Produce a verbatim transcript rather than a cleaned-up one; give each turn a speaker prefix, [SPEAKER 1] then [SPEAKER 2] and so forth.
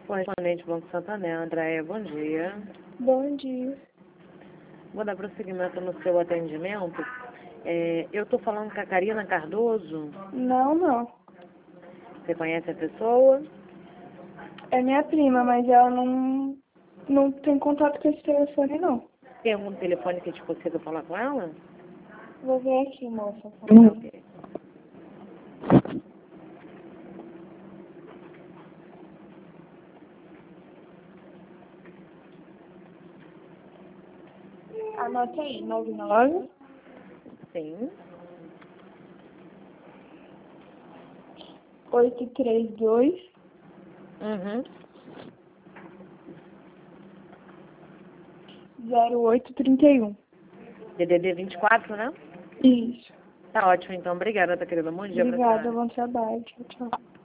[SPEAKER 1] Correspondente Banco Santander, Andréia, bom dia.
[SPEAKER 2] Bom dia.
[SPEAKER 1] Vou dar prosseguimento no seu atendimento. É, eu estou falando com a Karina Cardoso.
[SPEAKER 2] Não, não.
[SPEAKER 1] Você conhece a pessoa?
[SPEAKER 2] É minha prima, mas ela não, não tem contato com esse telefone, não.
[SPEAKER 1] Tem algum telefone que a gente consiga falar com ela?
[SPEAKER 2] Vou ver aqui, moça.
[SPEAKER 1] Tá ok.
[SPEAKER 2] Anota aí, nove nove
[SPEAKER 1] Sim.
[SPEAKER 2] oito três dois
[SPEAKER 1] Uhum.
[SPEAKER 2] zero oito três um.
[SPEAKER 1] D D D vinte e quatro, né?
[SPEAKER 2] Isso.
[SPEAKER 1] Tá ótimo, então. Obrigada, tá, querida. Bom dia pra
[SPEAKER 2] Obrigada,
[SPEAKER 1] senhora.
[SPEAKER 2] bom trabalho. Tchau, tchau.